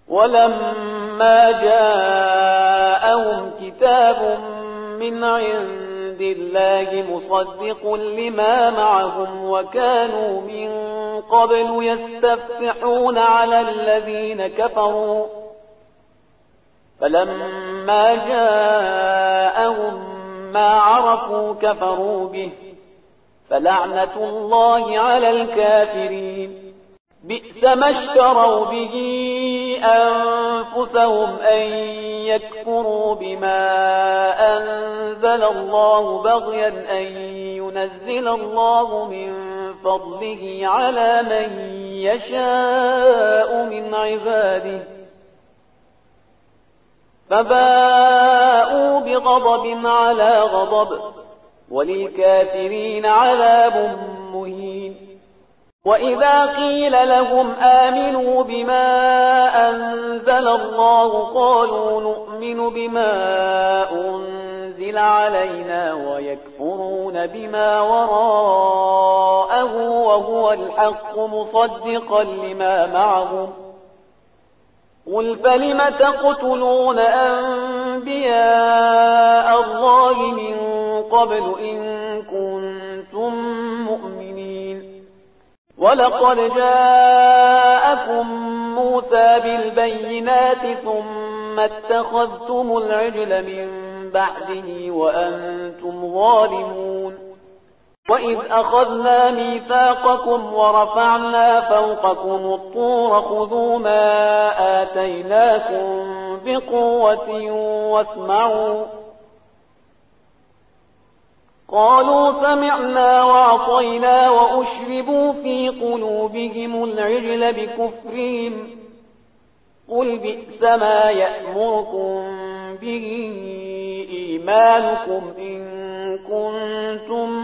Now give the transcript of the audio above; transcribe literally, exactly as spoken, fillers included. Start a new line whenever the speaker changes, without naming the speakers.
ولما جاءهم كتاب من عند الله مصدق لما معهم وكانوا من قبل يستفتحون على الذين كفروا فلما جاءهم ما عرفوا كفروا به فلعنة الله على الكافرين. بئس ما اشتروا به أنفسهم أن يكفروا بما أنزل الله بغيا أن ينزل الله من فضله على من يشاء من عباده فباءوا بغضب على غضب وللكافرين عذاب مهين. وإذا قيل لهم آمنوا بما أنزل الله قالوا نؤمن بما أنزل علينا ويكفرون بما وراءه وهو الحق مصدقا لما معهم قل فلم تقتلون أنبياء الله من قبل إن كنتم مؤمنين. ولقد جاءكم موسى بالبينات ثم اتخذتم العجل من بعده وأنتم ظالمون. وإذ أخذنا ميثاقكم ورفعنا فوقكم الطور خذوا ما آتيناكم بقوة واسمعوا قالوا سمعنا وعصينا وأشربوا في قلوبهم العجل بكفرهم قل بئس ما يأمركم به إيمانكم إن كنتم